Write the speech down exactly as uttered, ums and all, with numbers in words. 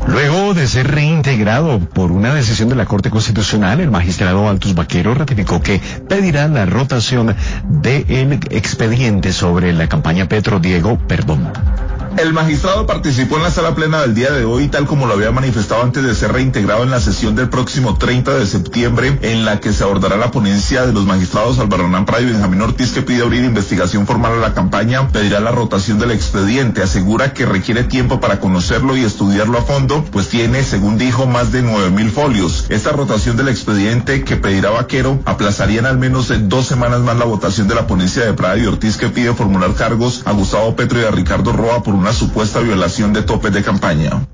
Luego de ser reintegrado por una decisión de la Corte Constitucional, el magistrado Altus Baquero ratificó que pedirá la rotación del expediente sobre la campaña Petro Diego Perdón. El magistrado participó en la sala plena del día de hoy, tal como lo había manifestado antes de ser reintegrado en la sesión del próximo treinta de septiembre, en la que se abordará la ponencia de los magistrados Álvaro Hernán Prado y Benjamín Ortiz, que pide abrir investigación formal a la campaña. Pedirá la rotación del expediente. Asegura que requiere tiempo para conocerlo y estudiarlo a fondo, pues tiene, según dijo, más de nueve mil folios. Esta rotación del expediente que pedirá Baquero aplazaría en al menos dos semanas más la votación de la ponencia de Prado y Ortiz, que pide formular cargos a Gustavo Petro y a Ricardo Roa por una supuesta violación de topes de campaña.